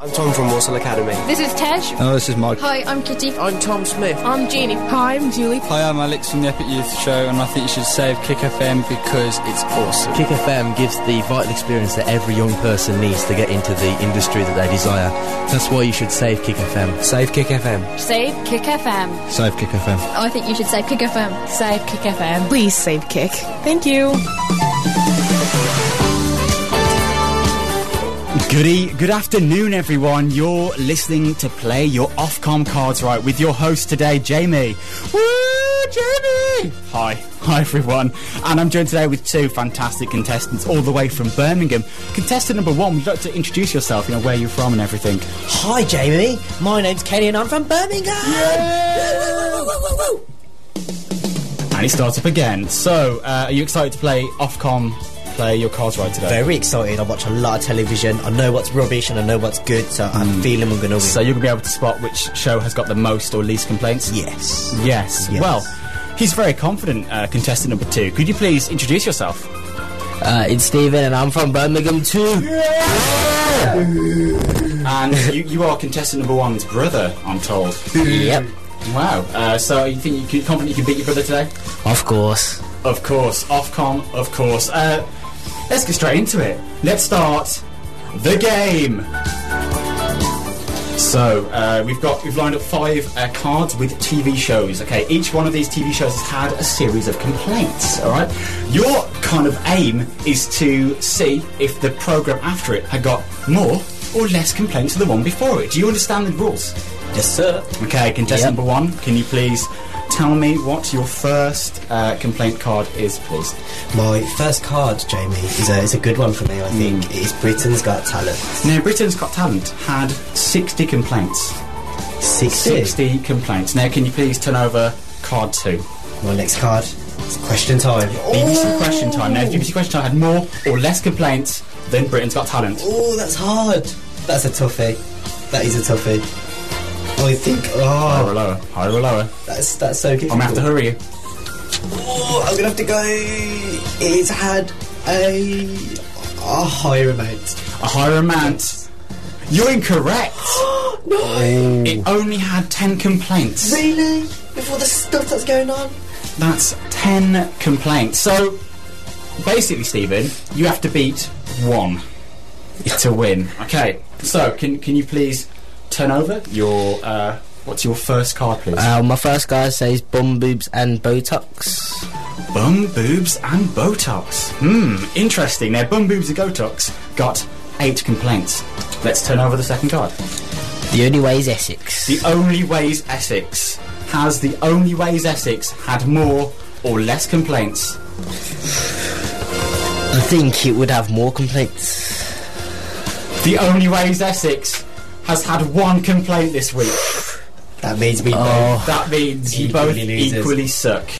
I'm Tom from Walsall Academy. This is Tej. Oh, this is Mike. Hi, I'm Kitty. I'm Tom Smith. I'm Jeannie. Hi, I'm Julie. Hi, I'm Alex from the Epic Youth Show, and I think you should save Kick FM because it's awesome. Kick FM gives the vital experience that every young person needs to get into the industry that they desire. That's why you should save Kick FM. Save Kick FM. Save Kick FM. Save Kick FM. I think you should save Kick FM. Save Kick FM. Please save Kick. Thank you. Good afternoon, everyone. You're listening to Play Your Ofcom Cards Right with your host today, Jamie. Woo, Jamie! Hi, everyone. And I'm joined today with two fantastic contestants all the way from Birmingham. Contestant number one, would you like to introduce yourself, where you're from and everything? Hi, Jamie. My name's Kenny and I'm from Birmingham. Yeah! Woo, woo, woo, woo. And he starts up again. So, are you excited to play Ofcom Play Your Cards Right today? Very excited. I watch a lot of television. I know what's rubbish and I know what's good, so I have a feeling we're going to win. So you're going to be able to spot which show has got the most or least complaints? Yes. Well, he's very confident, contestant number two. Could you please introduce yourself? It's Stephen and I'm from Birmingham too. Yeah! And you are contestant number one's brother, I'm told. Yep. Wow. So you think you're confident you can beat your brother today? Of course. Of course. Ofcom, of course. Let's get straight into it. Let's start the game. So we've lined up 5 cards with TV shows. Okay, each one of these TV shows has had a series of complaints. All right, your kind of aim is to see if the program after it had got more or less complaints than the one before it. Do you understand the rules? Yes, sir. Okay, contestant number one, can you please tell me what your first complaint card is, please? My first card, Jamie, is a good one for me, I think. It is Britain's Got Talent. Now, Britain's Got Talent had 60 complaints. 60 complaints. Now, can you please turn over card 2? My next card is Question Time. BBC Question Time. Now, BBC Question Time had more or less complaints than Britain's Got Talent. Oh, that's hard. That's a toughie. That is a toughie. I think. Higher or lower? Higher or lower? That's so difficult. I'm going to have to hurry you. Oh, I'm going to have to go. It's had a higher amount. A higher amount? You're incorrect. No. It only had 10 complaints. Really? Before the stuff that's going on? That's 10 complaints. So, basically, Stephen, you have to beat 1 to win. Okay, so can you please turn over your what's your first card, please? My first card says bum, boobs and Botox. Bum, boobs and Botox. Interesting. Now, bum, boobs and Botox got 8 complaints. Let's turn over the second card. The Only Way is Essex. The Only Way is Essex. Has The Only Way is Essex had more or less complaints? I think it would have more complaints. The Only Way is Essex has had 1 complaint this week. That means we That means you both losers. equally suck.